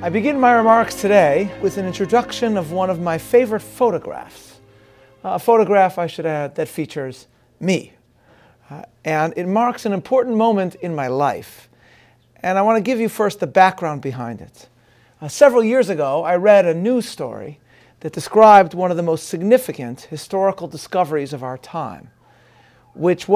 I begin my remarks today with an introduction of one of my favorite photographs. A photograph, I should add, that features me. And it marks an important moment in my life. And I want to give you first the background behind it. Several years ago, I read a news story that described one of the most significant historical discoveries of our time, which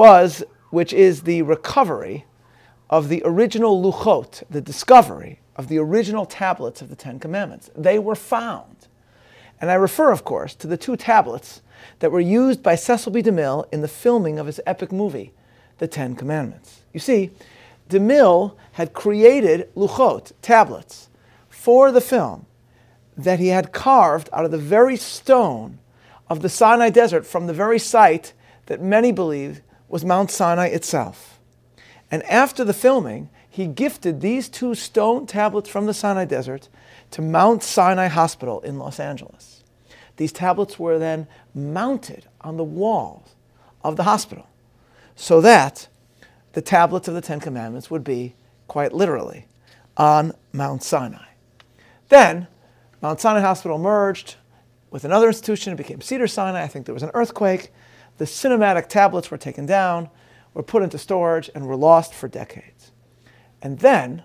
is the recovery of the original luchot, the discovery of the original tablets of the Ten Commandments. They were found. And I refer, of course, to the two tablets that were used by Cecil B. DeMille in the filming of his epic movie, The Ten Commandments. You see, DeMille had created luchot, tablets, for the film that he had carved out of the very stone of the Sinai desert from the very site that many believed was Mount Sinai itself. And after the filming, he gifted these two stone tablets from the Sinai desert to Mount Sinai Hospital in Los Angeles. These tablets were then mounted on the walls of the hospital so that the tablets of the Ten Commandments would be, quite literally, on Mount Sinai. Then, Mount Sinai Hospital merged with another institution. It became Cedars-Sinai. I think there was an earthquake. The cinematic tablets were taken down, were put into storage, and were lost for decades. And then,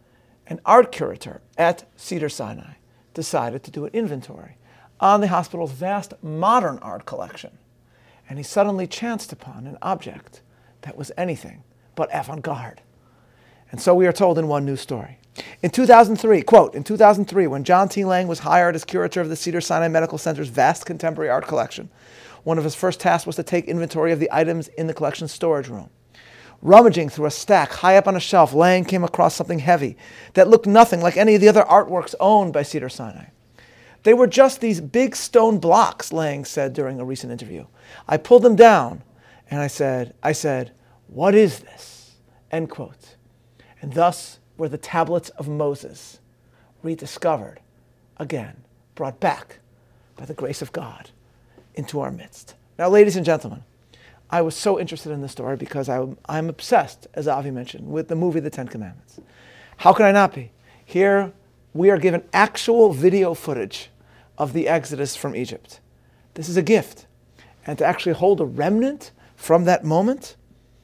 an art curator at Cedars-Sinai decided to do an inventory on the hospital's vast modern art collection. And he suddenly chanced upon an object that was anything but avant-garde. And so we are told in one news story. In 2003, quote, in 2003, when John T. Lang was hired as curator of the Cedars-Sinai Medical Center's vast contemporary art collection, one of his first tasks was to take inventory of the items in the collection's storage room. Rummaging through a stack high up on a shelf, Lang came across something heavy that looked nothing like any of the other artworks owned by Cedars-Sinai. They were just these big stone blocks, Lang said during a recent interview. I pulled them down and I said, what is this? End quote. And thus were the tablets of Moses rediscovered, again, brought back by the grace of God into our midst. Now, ladies and gentlemen, I was so interested in this story because I'm obsessed, as Avi mentioned, with the movie The Ten Commandments. How can I not be? Here we are given actual video footage of the Exodus from Egypt. This is a gift. And to actually hold a remnant from that moment,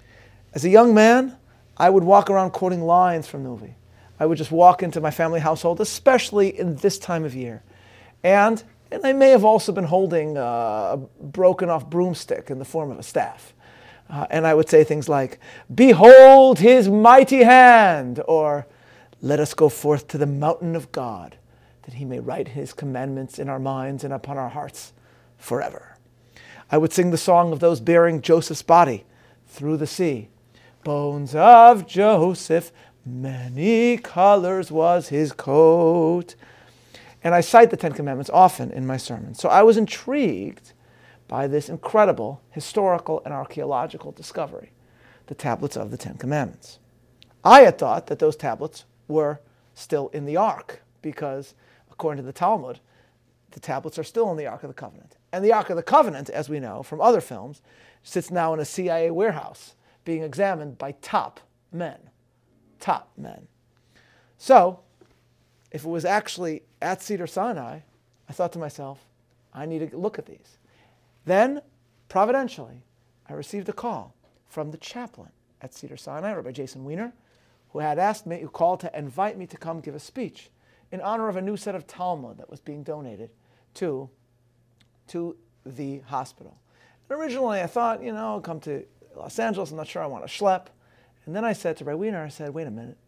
as a young man, I would walk around quoting lines from the movie. I would just walk into my family household, especially in this time of year. And I may have also been holding a broken off broomstick in the form of a staff. And I would say things like, behold his mighty hand, or let us go forth to the mountain of God, that he may write his commandments in our minds and upon our hearts forever. I would sing the song of those bearing Joseph's body through the sea. Bones of Joseph, many colors was his coat. And I cite the Ten Commandments often in my sermons. So I was intrigued by this incredible historical and archaeological discovery, the tablets of the Ten Commandments. I had thought that those tablets were still in the Ark because, according to the Talmud, the tablets are still in the Ark of the Covenant. And the Ark of the Covenant, as we know from other films, sits now in a CIA warehouse being examined by top men. Top men. So, if it was actually at Cedars-Sinai, I thought to myself, I need to look at these. Then, providentially, I received a call from the chaplain at Cedars-Sinai, Rabbi Jason Weiner, who called to invite me to come give a speech in honor of a new set of Talmud that was being donated to the hospital. And originally I thought, I'll come to Los Angeles, I'm not sure I want to schlep. And then I said to Rabbi Weiner, I said, wait a minute,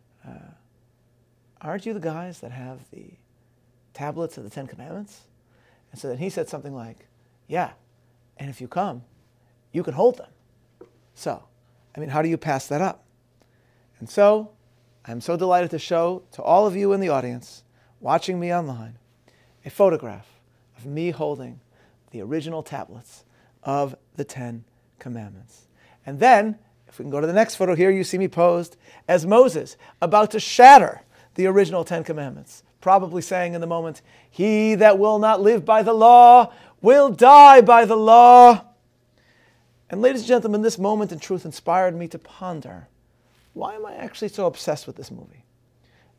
aren't you the guys that have the tablets of the Ten Commandments? And so then he said something like, yeah, and if you come, you can hold them. So, how do you pass that up? And so, I'm so delighted to show to all of you in the audience, watching me online, a photograph of me holding the original tablets of the Ten Commandments. And then, if we can go to the next photo here, you see me posed as Moses, about to shatter the original Ten Commandments, probably saying in the moment, he that will not live by the law will die by the law. And ladies and gentlemen, this moment in truth inspired me to ponder, why am I actually so obsessed with this movie?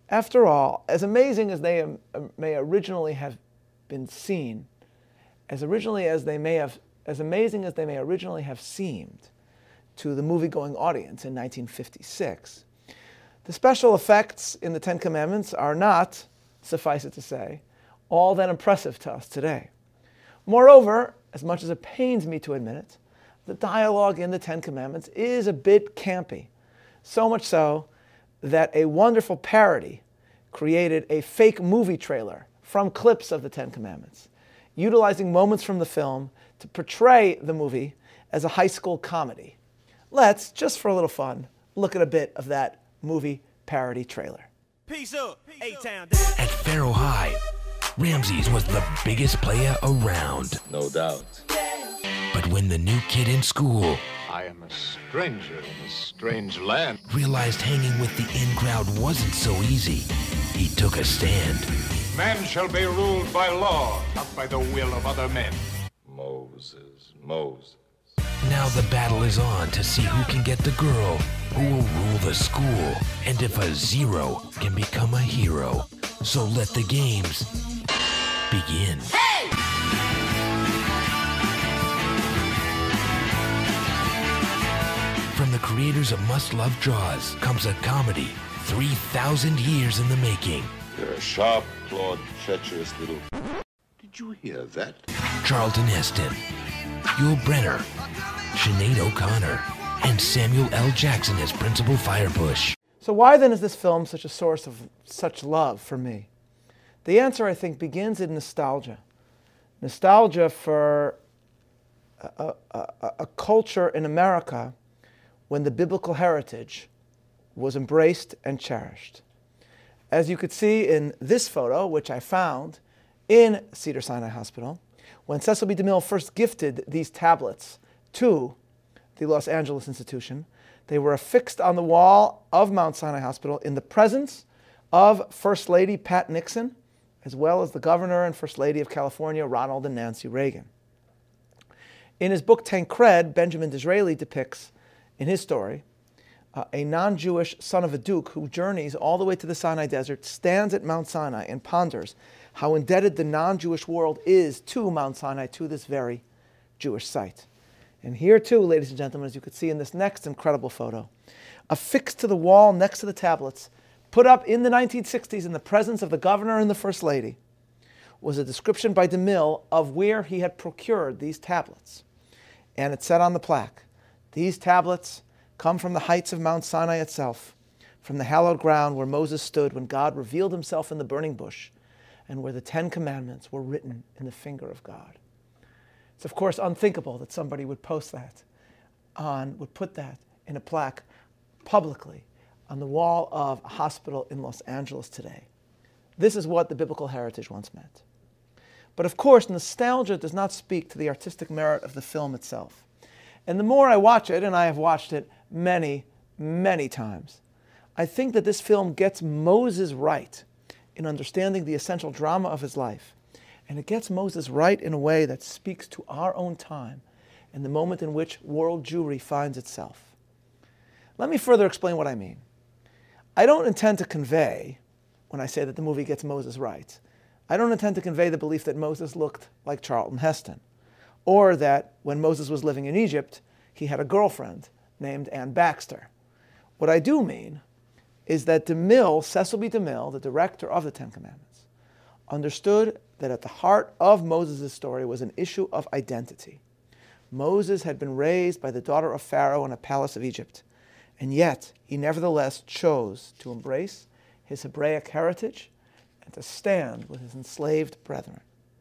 After all, as amazing as they may originally have been seen, as amazing as they may originally have seemed to the movie-going audience in 1956, the special effects in the Ten Commandments are not, suffice it to say, all that impressive to us today. Moreover, as much as it pains me to admit it, the dialogue in the Ten Commandments is a bit campy, so much so that a wonderful parody created a fake movie trailer from clips of the Ten Commandments, utilizing moments from the film to portray the movie as a high school comedy. Let's, just for a little fun, look at a bit of that movie parody trailer. Peace up, A-Town. At Faro High, Ramses was the biggest player around. No doubt. But when the new kid in school I am a stranger in a strange land. realized hanging with the in crowd wasn't so easy, he took a stand. Man shall be ruled by law, not by the will of other men. Moses, Moses. Now the battle is on to see who can get the girl who will rule the school, and if a zero can become a hero. So let the games begin. From the creators of Must Love Jaws comes a comedy 3,000 years in the making. You're a sharp-clawed, treacherous little... Did you hear that? Charlton Heston, Yul Brynner, Sinead O'Connor, and Samuel L. Jackson as Principal Firebush. So why then is this film such a source of such love for me? The answer, I think, begins in nostalgia. Nostalgia for a culture in America when the biblical heritage was embraced and cherished. As you could see in this photo, which I found in Cedars-Sinai Hospital, when Cecil B. DeMille first gifted these tablets to the Los Angeles institution, they were affixed on the wall of Mount Sinai Hospital in the presence of First Lady Pat Nixon, as well as the Governor and First Lady of California, Ronald and Nancy Reagan. In his book Tancred, Benjamin Disraeli depicts, in his story, a non-Jewish son of a duke who journeys all the way to the Sinai Desert, stands at Mount Sinai and ponders how indebted the non-Jewish world is to Mount Sinai, to this very Jewish site. And here too, ladies and gentlemen, as you could see in this next incredible photo, affixed to the wall next to the tablets, put up in the 1960s in the presence of the Governor and the First Lady, was a description by DeMille of where he had procured these tablets. And it said on the plaque, "These tablets come from the heights of Mount Sinai itself, from the hallowed ground where Moses stood when God revealed himself in the burning bush, and where the 10 Commandments were written in the finger of God." It's of course unthinkable that somebody would post that would put that in a plaque publicly on the wall of a hospital in Los Angeles today. This is what the biblical heritage once meant. But of course, nostalgia does not speak to the artistic merit of the film itself. And the more I watch it, and I have watched it many, many times, I think that this film gets Moses right in understanding the essential drama of his life. And it gets Moses right in a way that speaks to our own time and the moment in which world Jewry finds itself. Let me further explain what I mean. I don't intend to convey, when I say that the movie gets Moses right, I don't intend to convey the belief that Moses looked like Charlton Heston, or that when Moses was living in Egypt, he had a girlfriend named Ann Baxter. What I do mean is that DeMille, Cecil B. DeMille, the director of the Ten Commandments, understood that at the heart of Moses' story was an issue of identity. Moses had been raised by the daughter of Pharaoh in a palace of Egypt, and yet he nevertheless chose to embrace his Hebraic heritage and to stand with his enslaved brethren.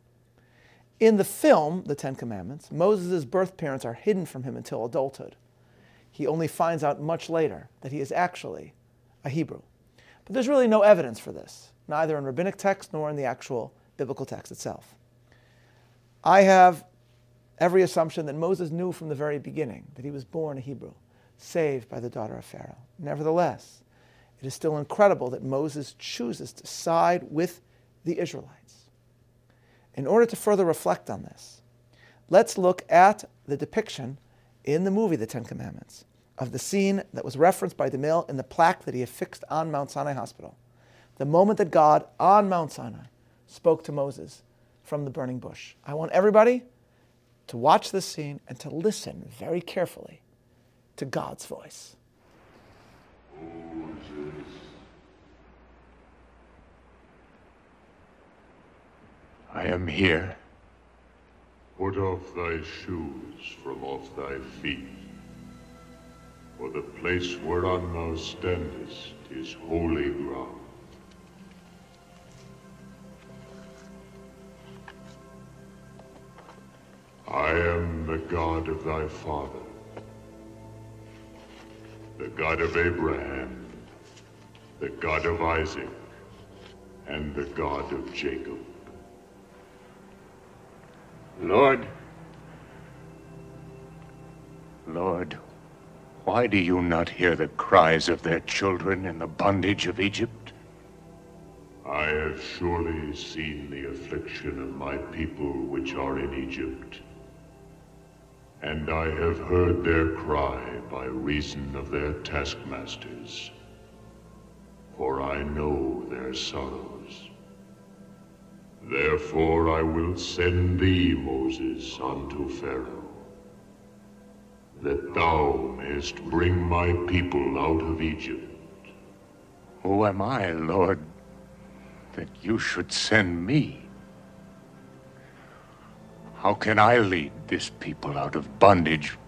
In the film, The Ten Commandments, Moses' birth parents are hidden from him until adulthood. He only finds out much later that he is actually a Hebrew. But there's really no evidence for this, neither in rabbinic text nor in the actual biblical text itself. I have every assumption that Moses knew from the very beginning that he was born a Hebrew, saved by the daughter of Pharaoh. Nevertheless, it is still incredible that Moses chooses to side with the Israelites. In order to further reflect on this, let's look at the depiction in the movie The Ten Commandments of the scene that was referenced by DeMille in the plaque that he affixed on Mount Sinai Hospital. the moment that God on Mount Sinai spoke to Moses from the burning bush. I want everybody to watch this scene and to listen very carefully to God's voice. Moses, I am here. put off thy shoes from off thy feet, for the place whereon thou standest is holy ground. I am the God of thy father, the God of Abraham, the God of Isaac, and the God of Jacob. Lord, why do you not hear the cries of their children in the bondage of Egypt? I have surely seen the affliction of my people which are in Egypt, and I have heard their cry by reason of their taskmasters, for I know their sorrows. Therefore I will send thee, Moses, unto Pharaoh, that thou mayest bring my people out of Egypt. Who am I, Lord, that you should send me? How can I lead this people out of bondage?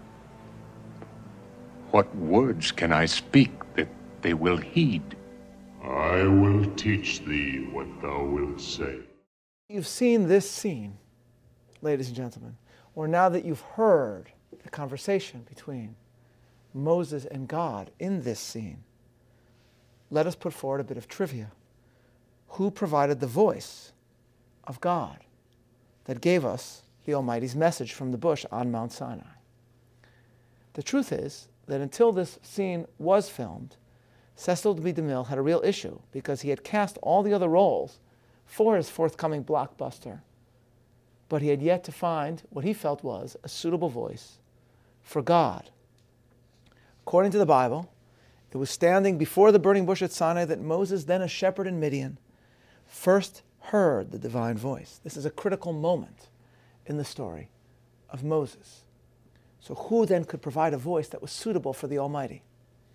What words can I speak that they will heed? I will teach thee what thou wilt say. You've seen this scene, ladies and gentlemen, or now that you've heard the conversation between Moses and God in this scene, let us put forward a bit of trivia. Who provided the voice of God that gave us the Almighty's message from the bush on Mount Sinai? The truth is that until this scene was filmed, Cecil B. DeMille had a real issue because he had cast all the other roles for his forthcoming blockbuster, but he had yet to find what he felt was a suitable voice for God. According to the Bible, it was standing before the burning bush at Sinai that Moses, then a shepherd in Midian, first heard the divine voice. This is a critical moment in the story of Moses. So who then could provide a voice that was suitable for the Almighty?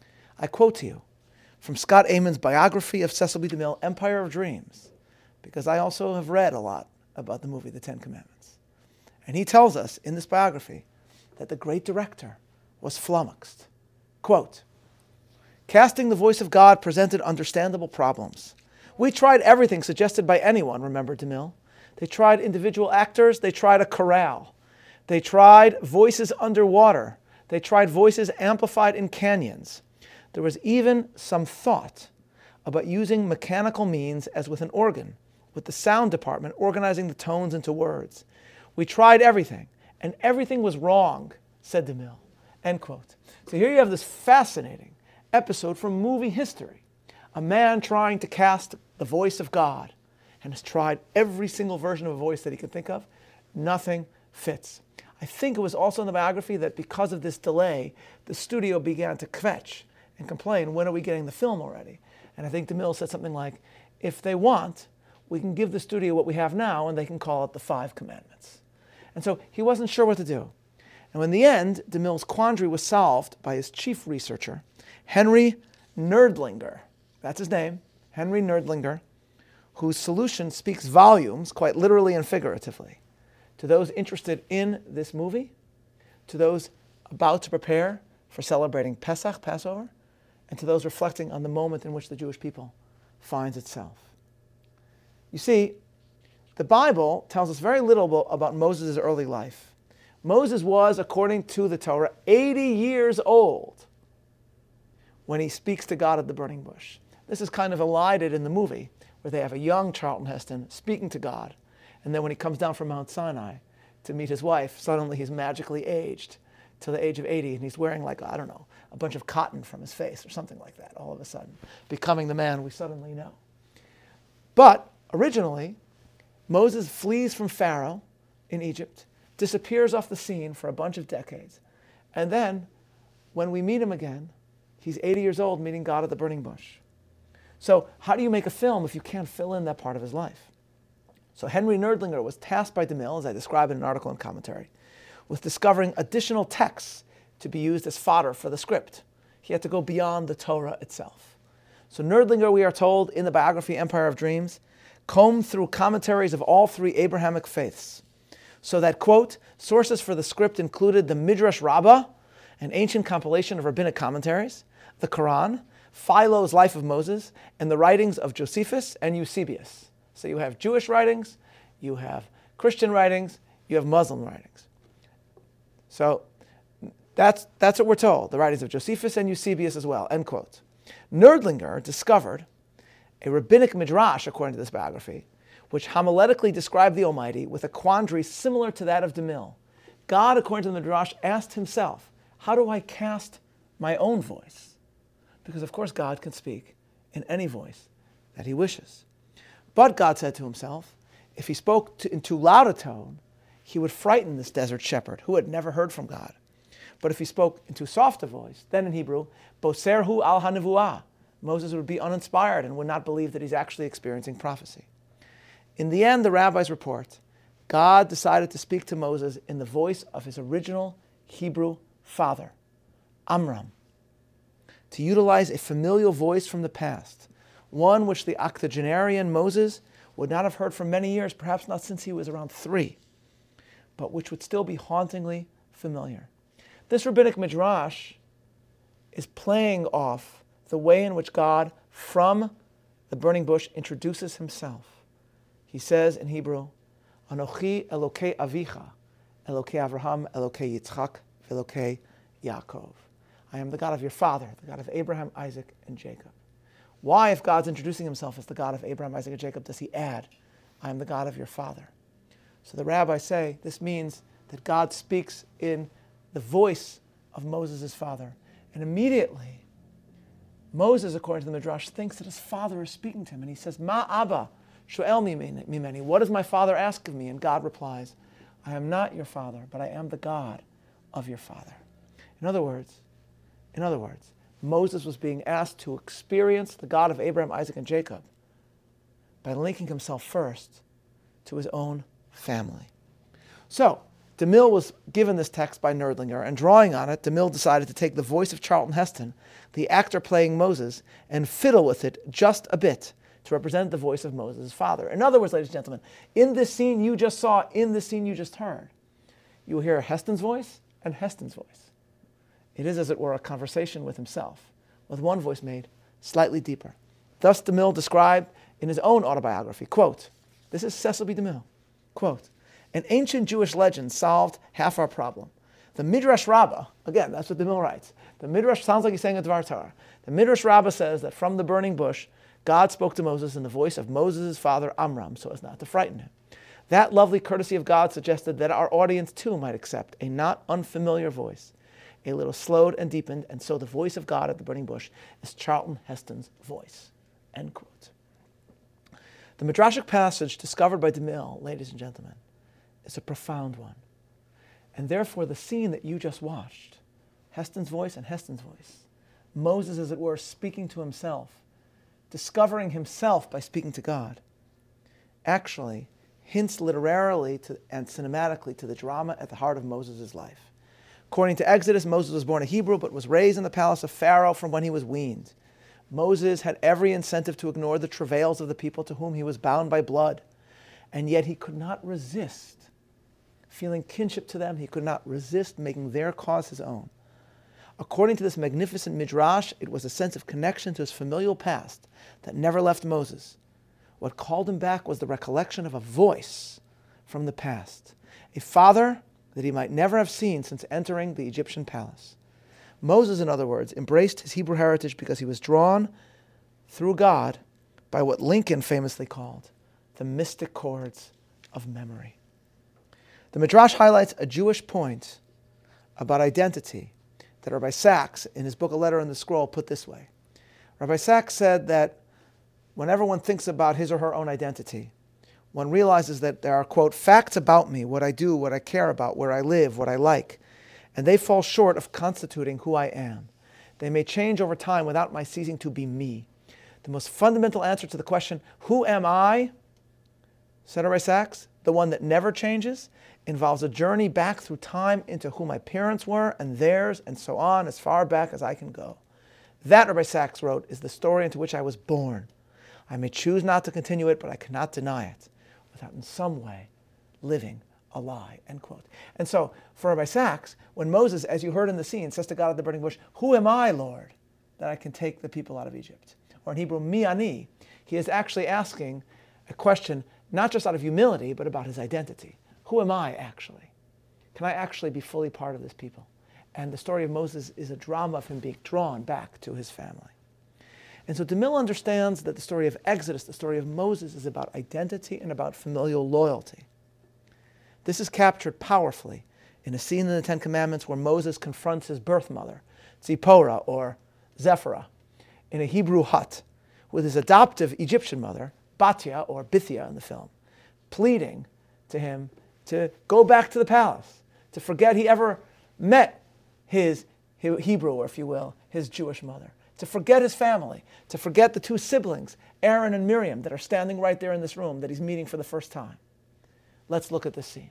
I quote to you from Scott Eamon's biography of Cecil B. DeMille, Empire of Dreams, because I also have read a lot about the movie The Ten Commandments. And he tells us in this biography that the great director was flummoxed. Quote, casting the voice of God presented understandable problems. We tried everything suggested by anyone, remembered DeMille. They tried individual actors, they tried a chorale. They tried voices underwater. They tried voices amplified in canyons. There was even some thought about using mechanical means as with an organ, with the sound department organizing the tones into words. We tried everything, and everything was wrong, said DeMille. End quote. So here you have this fascinating episode from movie history. A man trying to cast the voice of God and has tried every single version of a voice that he could think of. Nothing fits. I think it was also in the biography that because of this delay, the studio began to kvetch and complain, when are we getting the film already? And I think DeMille said something like, if they want, we can give the studio what we have now and they can call it the Five Commandments. And so he wasn't sure what to do. And in the end, DeMille's quandary was solved by his chief researcher, Henry Nerdlinger. That's his name, Henry Nerdlinger, whose solution speaks volumes, quite literally and figuratively, to those interested in this movie, to those about to prepare for celebrating Pesach, Passover, and to those reflecting on the moment in which the Jewish people finds itself. You see, the Bible tells us very little about Moses' early life. Moses was, according to the Torah, 80 years old when he speaks to God at the burning bush. This is kind of elided in the movie, where they have a young Charlton Heston speaking to God, and then when he comes down from Mount Sinai to meet his wife, suddenly he's magically aged to the age of 80, and he's wearing, like, I don't know, a bunch of cotton from his face or something like that, all of a sudden, becoming the man we suddenly know. But originally, Moses flees from Pharaoh in Egypt, disappears off the scene for a bunch of decades, and then, when we meet him again, he's 80 years old meeting God at the burning bush. So how do you make a film if you can't fill in that part of his life? So Henry Nerdlinger was tasked by DeMille, as I describe in an article and commentary, with discovering additional texts to be used as fodder for the script. He had to go beyond the Torah itself. So Nerdlinger, we are told in the biography Empire of Dreams, combed through commentaries of all three Abrahamic faiths, so that, quote, sources for the script included the Midrash Rabbah, an ancient compilation of rabbinic commentaries, the Quran, Philo's Life of Moses, and the writings of Josephus and Eusebius. So you have Jewish writings, you have Christian writings, you have Muslim writings. So that's what we're told, the writings of Josephus and Eusebius as well, end quote. Nerdlinger discovered a rabbinic midrash, according to this biography, which homiletically described the Almighty with a quandary similar to that of DeMille. God, according to the midrash, asked himself, how do I cast my own voice? Because of course God can speak in any voice that he wishes. But God said to himself, if he spoke in too loud a tone, he would frighten this desert shepherd who had never heard from God. But if he spoke in too soft a voice, then in Hebrew, boserhu al hanevuah, Moses would be uninspired and would not believe that he's actually experiencing prophecy. In the end, the rabbis report, God decided to speak to Moses in the voice of his original Hebrew father, Amram, to utilize a familial voice from the past, one which the octogenarian Moses would not have heard for many years, perhaps not since he was around 3, but which would still be hauntingly familiar. This rabbinic midrash is playing off the way in which God, from the burning bush, introduces himself. He says in Hebrew, Anochi Elokei Avicha, Elokei Avraham, Elokei Yitzchak, Elokei Yaakov. I am the God of your father, the God of Abraham, Isaac, and Jacob. Why, if God's introducing himself as the God of Abraham, Isaac, and Jacob, does he add, I am the God of your father? So the rabbis say this means that God speaks in the voice of Moses' father. And immediately, Moses, according to the Midrash, thinks that his father is speaking to him. And he says, Ma Abba, Shoel mimeni. What does my father ask of me? And God replies, I am not your father, but I am the God of your father. In other words, Moses was being asked to experience the God of Abraham, Isaac, and Jacob by linking himself first to his own family. So, DeMille was given this text by Nerdlinger, and drawing on it, DeMille decided to take the voice of Charlton Heston, the actor playing Moses, and fiddle with it just a bit to represent the voice of Moses' father. In other words, ladies and gentlemen, in this scene you just saw, in this scene you just heard, you will hear Heston's voice and Heston's voice. It is, as it were, a conversation with himself, with one voice made slightly deeper. Thus DeMille described in his own autobiography, quote, this is Cecil B. DeMille, quote, an ancient Jewish legend solved half our problem. The Midrash Rabbah, again, that's what DeMille writes. The Midrash sounds like he's saying a Dvar Torah. The Midrash Rabbah says that from the burning bush, God spoke to Moses in the voice of Moses' father Amram, so as not to frighten him. That lovely courtesy of God suggested that our audience too might accept a not unfamiliar voice, a little slowed and deepened, and so the voice of God at the burning bush is Charlton Heston's voice, end quote. The Midrashic passage discovered by DeMille, ladies and gentlemen, is a profound one. And therefore the scene that you just watched, Heston's voice and Heston's voice, Moses, as it were, speaking to himself, discovering himself by speaking to God, actually hints literarily and cinematically to the drama at the heart of Moses' life. According to Exodus, Moses was born a Hebrew but was raised in the palace of Pharaoh from when he was weaned. Moses had every incentive to ignore the travails of the people to whom he was bound by blood, and yet he could not resist feeling kinship to them. He could not resist making their cause his own. According to this magnificent midrash, it was a sense of connection to his familial past that never left Moses. What called him back was the recollection of a voice from the past, a father that he might never have seen since entering the Egyptian palace. Moses, in other words, embraced his Hebrew heritage because he was drawn through God by what Lincoln famously called the mystic chords of memory. The Midrash highlights a Jewish point about identity that Rabbi Sachs, in his book A Letter in the Scroll, put this way. Rabbi Sachs said that whenever one thinks about his or her own identity, one realizes that there are, quote, facts about me, what I do, what I care about, where I live, what I like, and they fall short of constituting who I am. They may change over time without my ceasing to be me. The most fundamental answer to the question, who am I, said Rabbi Sachs, the one that never changes, involves a journey back through time into who my parents were and theirs and so on, as far back as I can go. That, Rabbi Sachs wrote, is the story into which I was born. I may choose not to continue it, but I cannot deny it without in some way living a lie, end quote. And so, for Rabbi Sachs, when Moses, as you heard in the scene, says to God at the burning bush, who am I, Lord, that I can take the people out of Egypt? Or in Hebrew, mi ani, he is actually asking a question not just out of humility, but about his identity. Who am I, actually? Can I actually be fully part of this people? And the story of Moses is a drama of him being drawn back to his family. And so DeMille understands that the story of Exodus, the story of Moses, is about identity and about familial loyalty. This is captured powerfully in a scene in the Ten Commandments where Moses confronts his birth mother, Zipporah or Zephyrah, in a Hebrew hut with his adoptive Egyptian mother, Batia or Bithia in the film, pleading to him to go back to the palace, to forget he ever met his Hebrew, or if you will, his Jewish mother, to forget his family, to forget the two siblings, Aaron and Miriam, that are standing right there in this room that he's meeting for the first time. Let's look at this scene.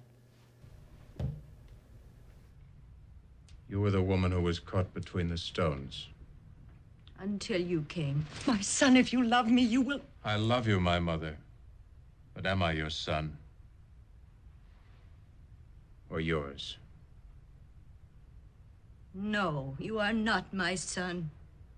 You were the woman who was caught between the stones. Until you came. My son, if you love me, you will... I love you, my mother. But am I your son? Or yours? No, you are not my son.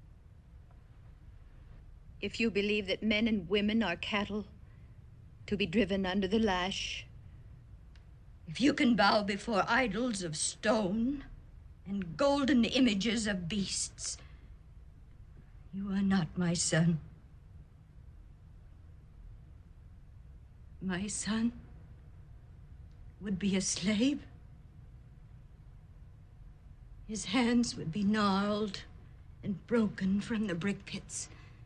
If you believe that men and women are cattle to be driven under the lash, if you can bow before idols of stone and golden images of beasts, you are not my son. My son would be a slave. His hands would be gnarled and broken from the brick pits.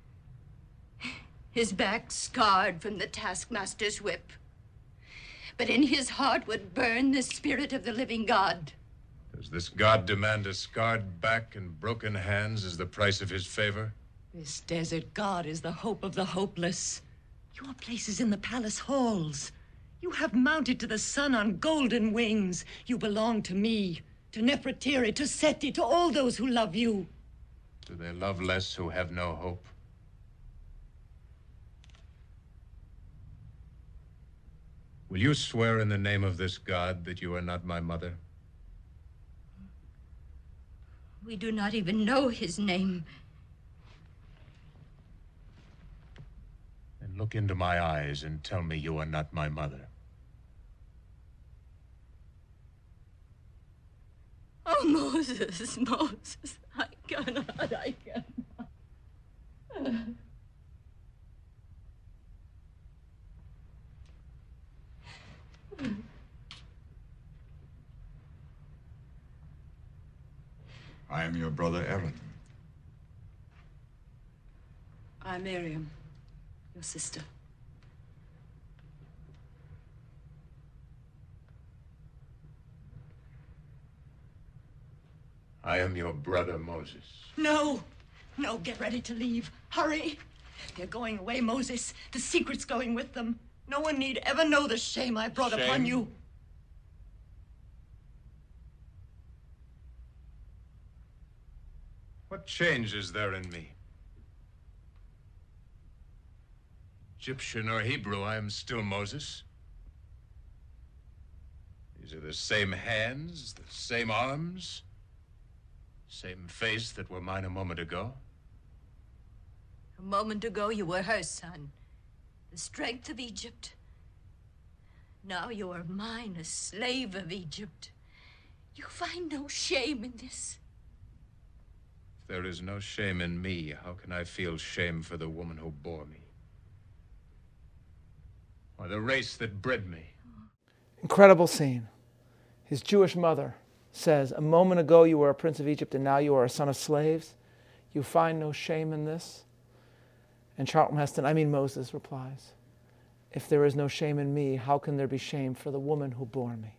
His back scarred from the taskmaster's whip. But in his heart would burn the spirit of the living God. Does this God demand a scarred back and broken hands as the price of his favor? This desert God is the hope of the hopeless. Your place is in the palace halls. You have mounted to the sun on golden wings. You belong to me, to Nefertiri, to Seti, to all those who love you. Do they love less who have no hope? Will you swear in the name of this God that you are not my mother? We do not even know his name. Then look into my eyes and tell me you are not my mother. Oh, Moses, Moses, I cannot. I am your brother Aaron. I'm Miriam, your sister. I am your brother Moses. No, get ready to leave. Hurry. They're going away, Moses. The secret's going with them. No one need ever know the shame I brought upon you. What change is there in me? Egyptian or Hebrew, I am still Moses. These are the same hands, the same arms, same face that were mine a moment ago. A moment ago, you were her son, the strength of Egypt. Now you are mine, a slave of Egypt. You find no shame in this. If there is no shame in me, how can I feel shame for the woman who bore me? Or the race that bred me? Incredible scene. His Jewish mother says, a moment ago you were a prince of Egypt and now you are a son of slaves. You find no shame in this? And Charlton Heston, I mean Moses, replies, if there is no shame in me, how can there be shame for the woman who bore me?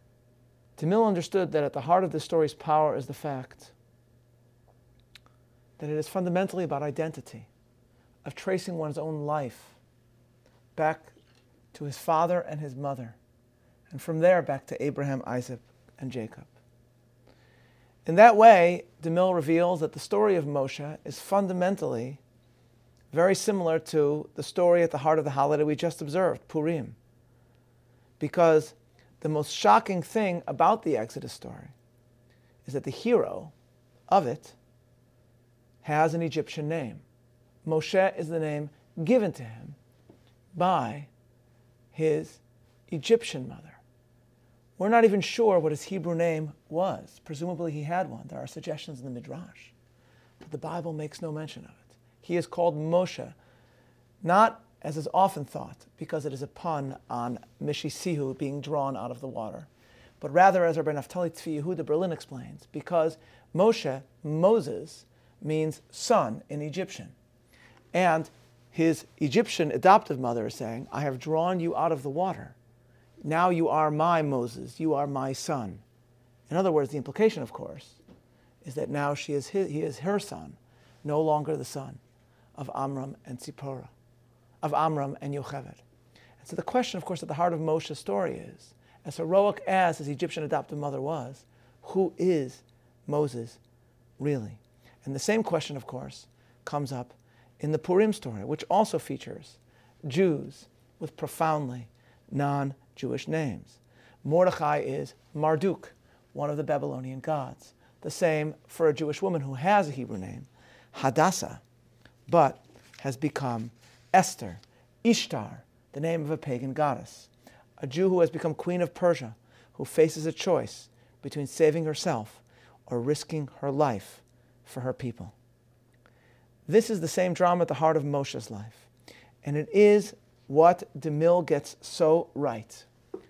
DeMille understood that at the heart of this story's power is the fact that it is fundamentally about identity, of tracing one's own life back to his father and his mother, and from there back to Abraham, Isaac, and Jacob. In that way, DeMille reveals that the story of Moshe is fundamentally very similar to the story at the heart of the holiday we just observed, Purim. Because the most shocking thing about the Exodus story is that the hero of it has an Egyptian name. Moshe is the name given to him by his Egyptian mother. We're not even sure what his Hebrew name was. Presumably he had one. There are suggestions in the Midrash. But the Bible makes no mention of it. He is called Moshe, not, as is often thought, because it is a pun on Mishisihu being drawn out of the water, but rather, as Rabbi Naftali Tzvi Yehuda Berlin explains, because Moshe, Moses, means son in Egyptian. And his Egyptian adoptive mother is saying, I have drawn you out of the water. Now you are my Moses, you are my son. In other words, the implication, of course, is that now he is her son, no longer the son of Amram and Tzipporah, of Amram and Yocheved. And so the question, of course, at the heart of Moshe's story is, as heroic as his Egyptian adoptive mother was, who is Moses really? And the same question, of course, comes up in the Purim story, which also features Jews with profoundly non-Jewish names. Mordechai is Marduk, one of the Babylonian gods. The same for a Jewish woman who has a Hebrew name, Hadassah, but has become Esther, Ishtar, the name of a pagan goddess. A Jew who has become queen of Persia, who faces a choice between saving herself or risking her life for her people. This is the same drama at the heart of Moshe's life. And it is what DeMille gets so right.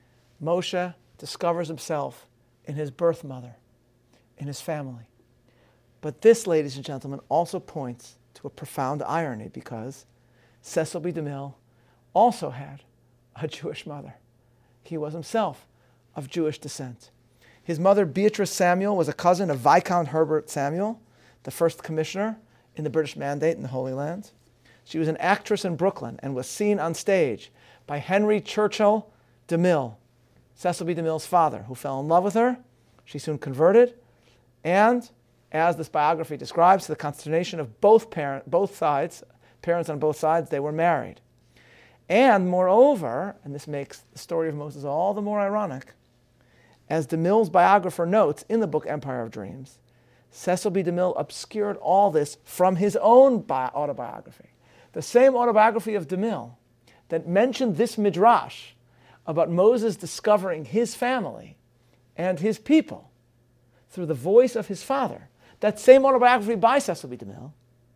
Moshe discovers himself in his birth mother, in his family. But this, ladies and gentlemen, also points to a profound irony, because Cecil B. DeMille also had a Jewish mother. He was himself of Jewish descent. His mother, Beatrice Samuel, was a cousin of Viscount Herbert Samuel, the first commissioner in the British Mandate in the Holy Land. She was an actress in Brooklyn and was seen on stage by Henry Churchill DeMille, Cecil B. DeMille's father, who fell in love with her. She soon converted, and as this biography describes, to the consternation of both sides, parents on both sides, they were married. And moreover, and this makes the story of Moses all the more ironic, as DeMille's biographer notes in the book Empire of Dreams, Cecil B. DeMille obscured all this from his own autobiography. The same autobiography of DeMille that mentioned this midrash about Moses discovering his family and his people through the voice of his father. That same autobiography by Cecil B. DeMille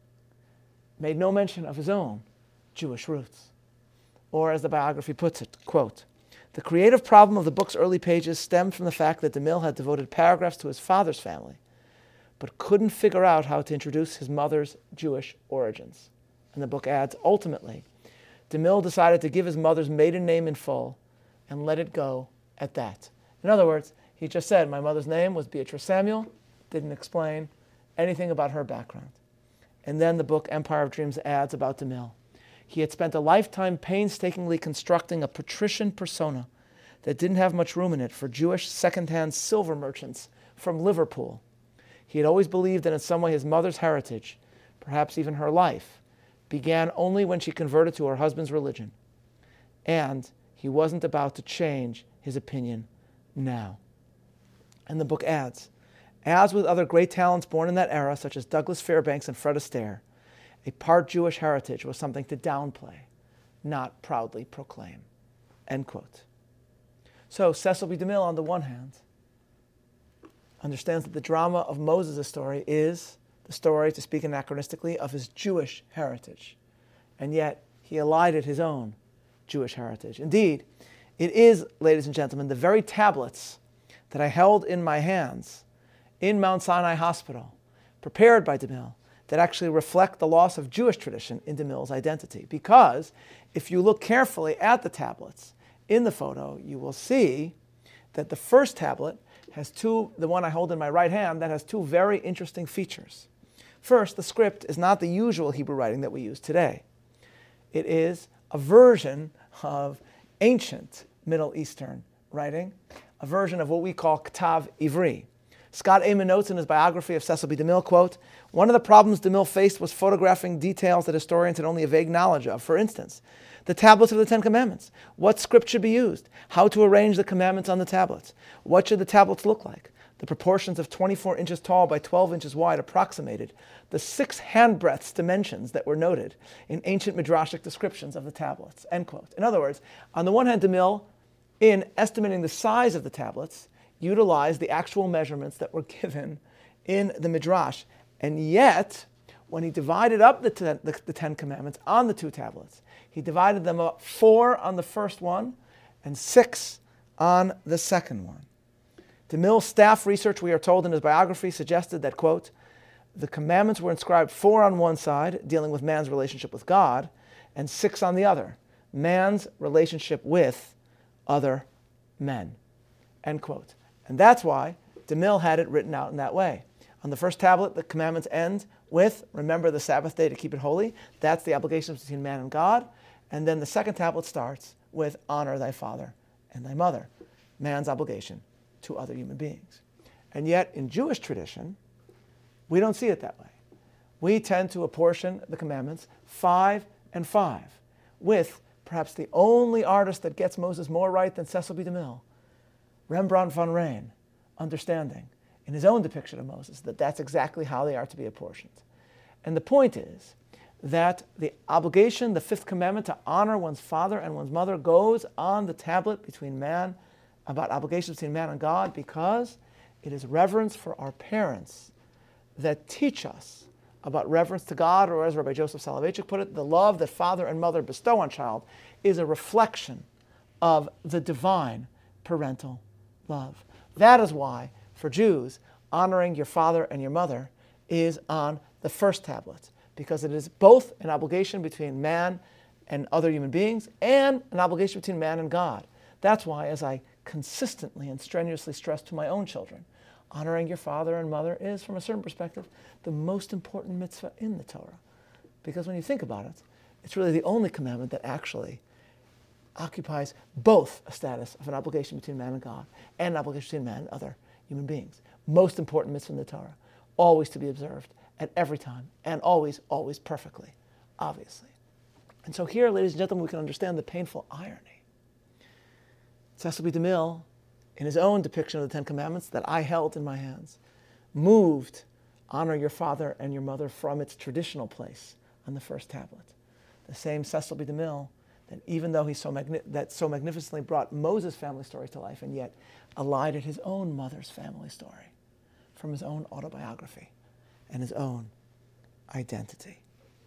made no mention of his own Jewish roots. Or as the biography puts it, quote, the creative problem of the book's early pages stemmed from the fact that DeMille had devoted paragraphs to his father's family, but couldn't figure out how to introduce his mother's Jewish origins. And the book adds, ultimately, DeMille decided to give his mother's maiden name in full and let it go at that. In other words, he just said, my mother's name was Beatrice Samuel, didn't explain anything about her background. And then the book Empire of Dreams adds about DeMille. He had spent a lifetime painstakingly constructing a patrician persona that didn't have much room in it for Jewish second-hand silver merchants from Liverpool. He had always believed that in some way his mother's heritage, perhaps even her life, began only when she converted to her husband's religion. And he wasn't about to change his opinion now. And the book adds, as with other great talents born in that era, such as Douglas Fairbanks and Fred Astaire, a part Jewish heritage was something to downplay, not proudly proclaim. End quote. So Cecil B. DeMille, on the one hand, understands that the drama of Moses' story is the story, to speak anachronistically, of his Jewish heritage. And yet, he elided his own Jewish heritage. Indeed, it is, ladies and gentlemen, the very tablets that I held in my hands in Mount Sinai Hospital, prepared by DeMille, that actually reflect the loss of Jewish tradition in DeMille's identity. Because if you look carefully at the tablets in the photo, you will see that the first tablet has the one I hold in my right hand, that has two very interesting features. First, the script is not the usual Hebrew writing that we use today. It is a version of ancient Middle Eastern writing, a version of what we call Ktav Ivri. Scott Amon notes in his biography of Cecil B. DeMille, quote, "One of the problems DeMille faced was photographing details that historians had only a vague knowledge of. For instance, the tablets of the Ten Commandments. What script should be used? How to arrange the commandments on the tablets? What should the tablets look like? The proportions of 24 inches tall by 12 inches wide approximated the 6 handbreadths dimensions that were noted in ancient midrashic descriptions of the tablets," end quote. In other words, on the one hand, DeMille, in estimating the size of the tablets, utilized the actual measurements that were given in the midrash. And yet, when he divided up the Ten Commandments on the 2 tablets, he divided them up 4 on the first one and 6 on the second one. DeMille's staff research, we are told in his biography, suggested that, quote, "The commandments were inscribed 4 on one side, dealing with man's relationship with God, and 6 on the other, man's relationship with other men," end quote. And that's why DeMille had it written out in that way. On the first tablet, the commandments end with, "Remember the Sabbath day to keep it holy." That's the obligations between man and God. And then the second tablet starts with, "Honor thy father and thy mother," man's obligation to other human beings. And yet, in Jewish tradition, we don't see it that way. We tend to apportion the commandments 5 and 5, with perhaps the only artist that gets Moses more right than Cecil B. DeMille, Rembrandt van Rijn, understanding in his own depiction of Moses that that's exactly how they are to be apportioned. And the point is that the obligation, the 5th commandment, to honor one's father and one's mother goes on the tablet between man, about obligations between man and God, because it is reverence for our parents that teach us about reverence to God, or as Rabbi Joseph Soloveitchik put it, the love that father and mother bestow on child is a reflection of the divine parental love. That is why, for Jews, honoring your father and your mother is on the first tablet, because it is both an obligation between man and other human beings and an obligation between man and God. That's why, as I consistently and strenuously stress to my own children, honoring your father and mother is, from a certain perspective, the most important mitzvah in the Torah. Because when you think about it, it's really the only commandment that actually occupies both a status of an obligation between man and God and an obligation between man and other human beings. Most important mitzvah in the Torah, always to be observed at every time, and always, always perfectly, obviously. And so here, ladies and gentlemen, we can understand the painful irony. Cecil B. DeMille, in his own depiction of the Ten Commandments that I held in my hands, moved honor your father and your mother from its traditional place on the first tablet. The same Cecil B. DeMille that, even though he so magnificently brought Moses' family story to life, and yet elided his own mother's family story from his own autobiography and his own identity.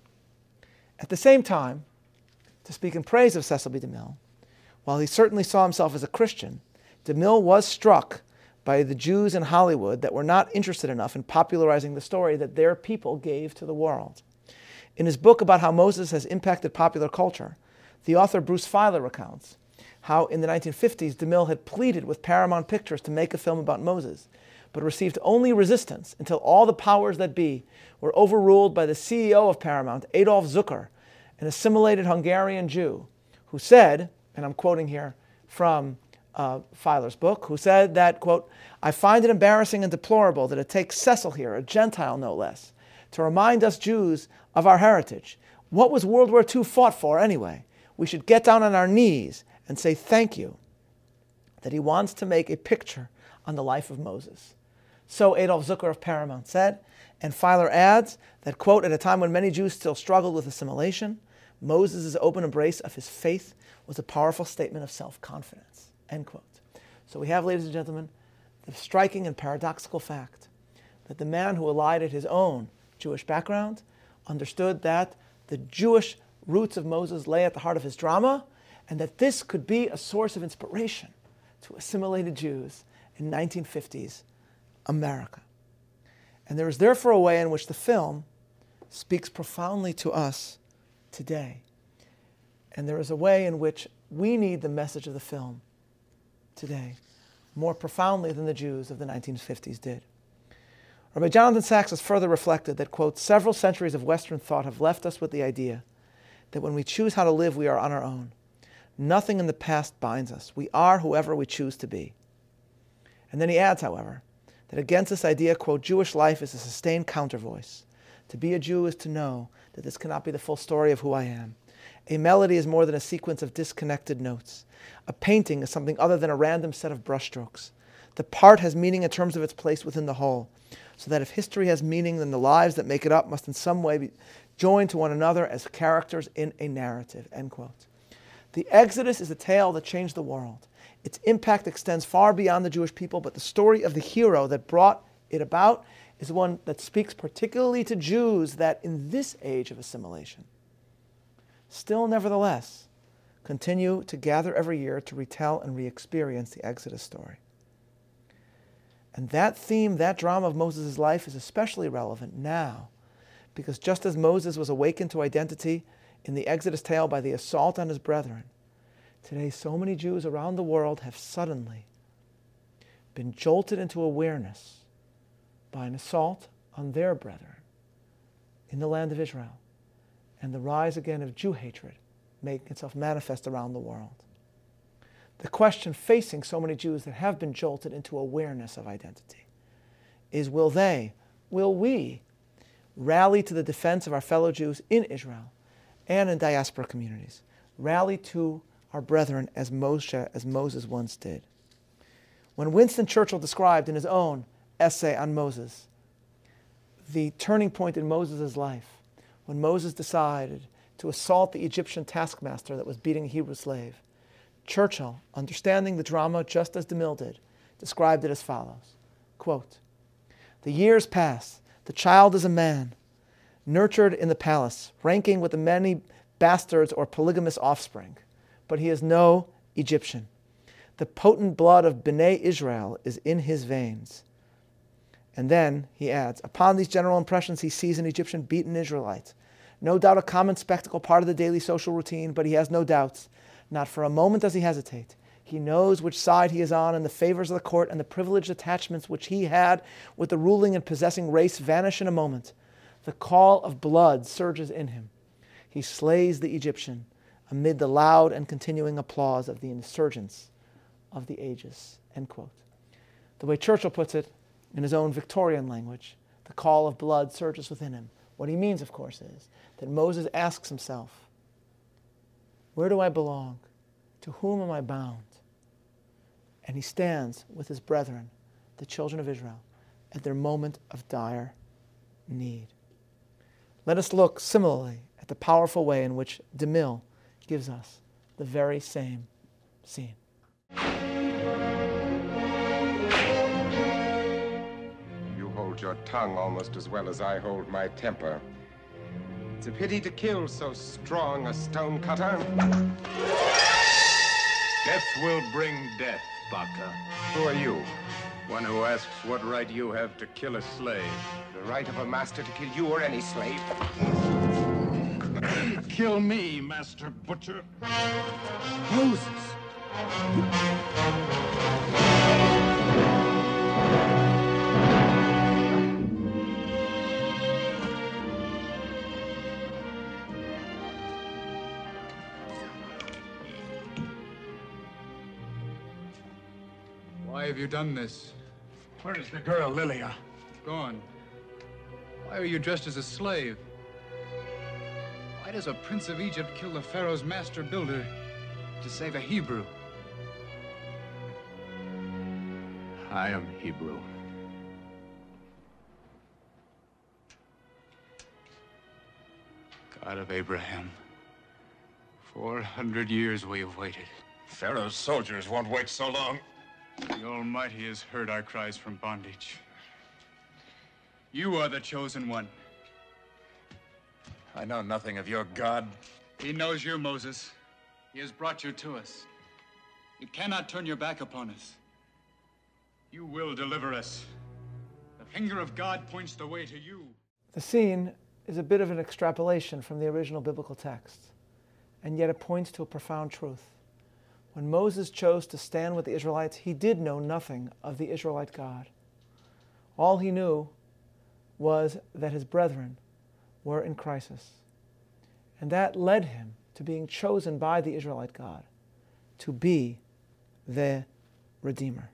At the same time, to speak in praise of Cecil B. DeMille, while he certainly saw himself as a Christian, DeMille was struck by the Jews in Hollywood that were not interested enough in popularizing the story that their people gave to the world. In his book about how Moses has impacted popular culture, the author Bruce Feiler recounts how in the 1950s DeMille had pleaded with Paramount Pictures to make a film about Moses, but received only resistance until all the powers that be were overruled by the CEO of Paramount, Adolf Zucker, an assimilated Hungarian Jew, who said, and I'm quoting here from Feiler's book, who said that, quote, "I find it embarrassing and deplorable that it takes Cecil here, a Gentile no less, to remind us Jews of our heritage. What was World War II fought for anyway? We should get down on our knees and say thank you," that he wants to make a picture on the life of Moses. So Adolf Zucker of Paramount said, and Feiler adds that, quote, "At a time when many Jews still struggled with assimilation, Moses' open embrace of his faith was a powerful statement of self-confidence," end quote. So we have, ladies and gentlemen, the striking and paradoxical fact that the man who elided his own Jewish background understood that the Jewish roots of Moses lay at the heart of his drama, and that this could be a source of inspiration to assimilated Jews in 1950s America. And there is therefore a way in which the film speaks profoundly to us today. And there is a way in which we need the message of the film today more profoundly than the Jews of the 1950s did. Rabbi Jonathan Sacks has further reflected that, quote, several centuries of Western thought have left us with the idea that when we choose how to live, we are on our own. Nothing in the past binds us. We are whoever we choose to be. And then he adds, however, that against this idea, quote, Jewish life is a sustained countervoice. To be a Jew is to know that this cannot be the full story of who I am. A melody is more than a sequence of disconnected notes. A painting is something other than a random set of brushstrokes. The part has meaning in terms of its place within the whole, so that if history has meaning, then the lives that make it up must in some way be joined to one another as characters in a narrative, end quote. The Exodus is a tale that changed the world. Its impact extends far beyond the Jewish people, but the story of the hero that brought it about is one that speaks particularly to Jews that in this age of assimilation still, nevertheless, continue to gather every year to retell and re-experience the Exodus story. And that theme, that drama of Moses' life is especially relevant now, because just as Moses was awakened to identity in the Exodus tale by the assault on his brethren, today so many Jews around the world have suddenly been jolted into awareness by an assault on their brethren in the land of Israel, and the rise again of Jew hatred making itself manifest around the world. The question facing so many Jews that have been jolted into awareness of identity is, will we rally to the defense of our fellow Jews in Israel and in diaspora communities, rally to our brethren as Moses once did? When Winston Churchill described in his own essay on Moses the turning point in Moses' life, when Moses decided to assault the Egyptian taskmaster that was beating a Hebrew slave, Churchill, understanding the drama just as DeMille did, described it as follows, quote, the years pass, the child is a man, nurtured in the palace, ranking with the many bastards or polygamous offspring, but he is no Egyptian. The potent blood of Bnei Israel is in his veins. And then, he adds, upon these general impressions he sees an Egyptian beaten Israelite. No doubt a common spectacle, part of the daily social routine, but he has no doubts. Not for a moment does he hesitate. He knows which side he is on, and the favors of the court and the privileged attachments which he had with the ruling and possessing race vanish in a moment. The call of blood surges in him. He slays the Egyptian amid the loud and continuing applause of the insurgents of the ages, end quote. The way Churchill puts it, in his own Victorian language, the call of blood surges within him. What he means, of course, is that Moses asks himself, where do I belong? To whom am I bound? And he stands with his brethren, the children of Israel, at their moment of dire need. Let us look similarly at the powerful way in which DeMille gives us the very same scene. You hold your tongue almost as well as I hold my temper. It's a pity to kill so strong a stonecutter. Death will bring death, Baka. Who are you? One who asks what right you have to kill a slave. The right of a master to kill you or any slave. Kill me, Master Butcher. Moses! Why have you done this? Where is the girl, Lilia? Gone. Why are you dressed as a slave? Why does a prince of Egypt kill the Pharaoh's master builder to save a Hebrew? I am Hebrew. God of Abraham, 400 years we have waited. Pharaoh's soldiers won't wait so long. The Almighty has heard our cries from bondage. You are the chosen one. I know nothing of your God. He knows you, Moses. He has brought you to us. You cannot turn your back upon us. You will deliver us. The finger of God points the way to you. The scene is a bit of an extrapolation from the original biblical text, and yet it points to a profound truth. When Moses chose to stand with the Israelites, he did know nothing of the Israelite God. All he knew was that his brethren were in crisis. And that led him to being chosen by the Israelite God to be the Redeemer.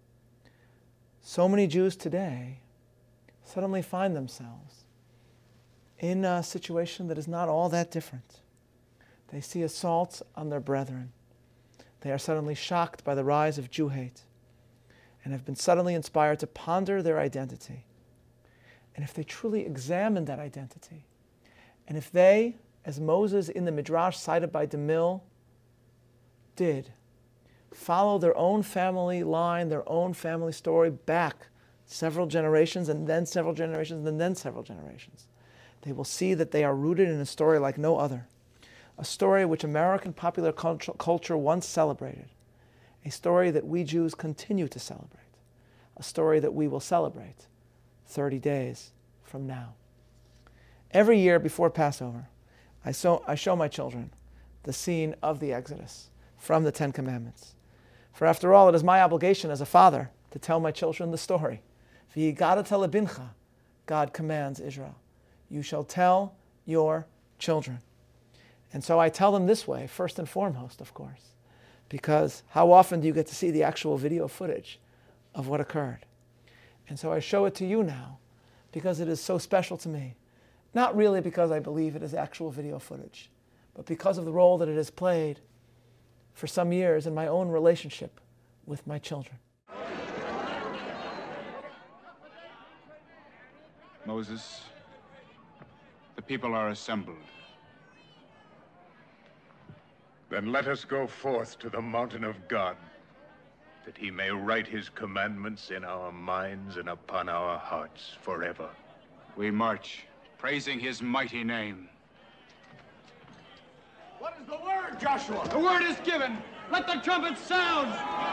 So many Jews today suddenly find themselves in a situation that is not all that different. They see assaults on their brethren. They are suddenly shocked by the rise of Jew hate and have been suddenly inspired to ponder their identity. And if they truly examine that identity, and if they, as Moses in the Midrash cited by DeMille did, follow their own family line, their own family story back several generations and then several generations and then several generations, they will see that they are rooted in a story like no other, a story which American popular culture once celebrated, a story that we Jews continue to celebrate, a story that we will celebrate 30 days from now. Every year before Passover, I show my children the scene of the Exodus from the Ten Commandments. For after all, it is my obligation as a father to tell my children the story. V'yigadat lebincha, God commands Israel, you shall tell your children. And so I tell them this way, first and foremost, of course, because how often do you get to see the actual video footage of what occurred? And so I show it to you now because it is so special to me. Not really because I believe it is actual video footage, but because of the role that it has played for some years in my own relationship with my children. Moses, the people are assembled. Then let us go forth to the mountain of God, that he may write his commandments in our minds and upon our hearts forever. We march, praising his mighty name. What is the word, Joshua? The word is given. Let the trumpet sound.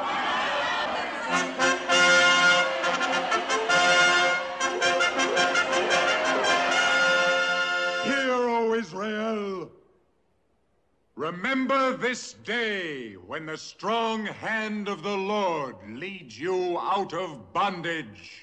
Hear, O Israel. Remember this day when the strong hand of the Lord leads you out of bondage.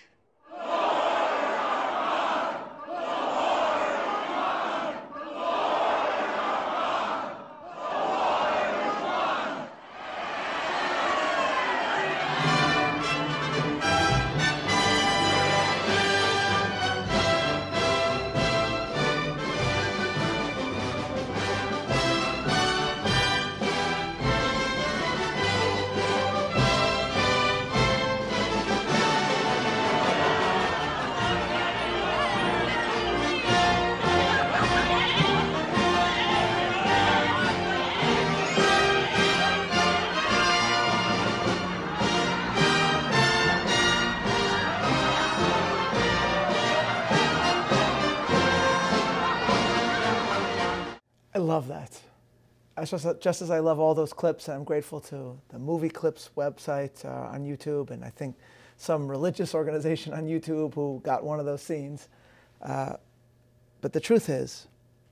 I love that. Just as I love all those clips, and I'm grateful to the Movie Clips website on YouTube, and I think some religious organization on YouTube who got one of those scenes. But the truth is,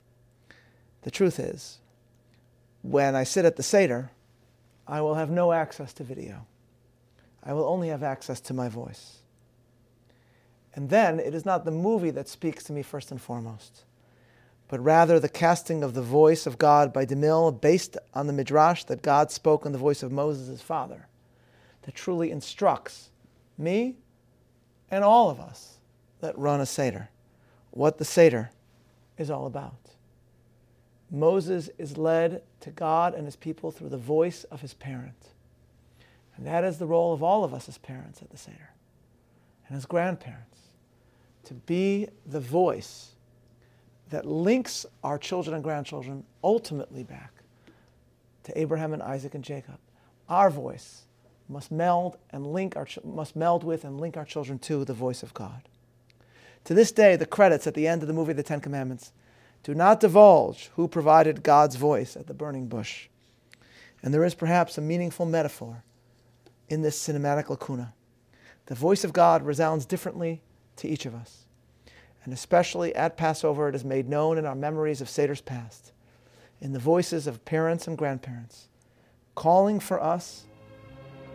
when I sit at the Seder, I will have no access to video. I will only have access to my voice. And then it is not the movie that speaks to me first and foremost, but rather the casting of the voice of God by DeMille based on the Midrash that God spoke in the voice of Moses, his father, that truly instructs me and all of us that run a Seder what the Seder is all about. Moses is led to God and his people through the voice of his parent. And that is the role of all of us as parents at the Seder and as grandparents, to be the voice that links our children and grandchildren ultimately back to Abraham and Isaac and Jacob. Our voice must meld with and link our children to the voice of God. To this day, the credits at the end of the movie The Ten Commandments do not divulge who provided God's voice at the burning bush. And there is perhaps a meaningful metaphor in this cinematic lacuna. The voice of God resounds differently to each of us. And especially at Passover, it is made known in our memories of Seder's past, in the voices of parents and grandparents, calling for us,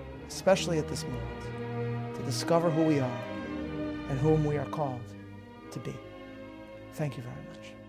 especially at this moment, to discover who we are and whom we are called to be. Thank you very much.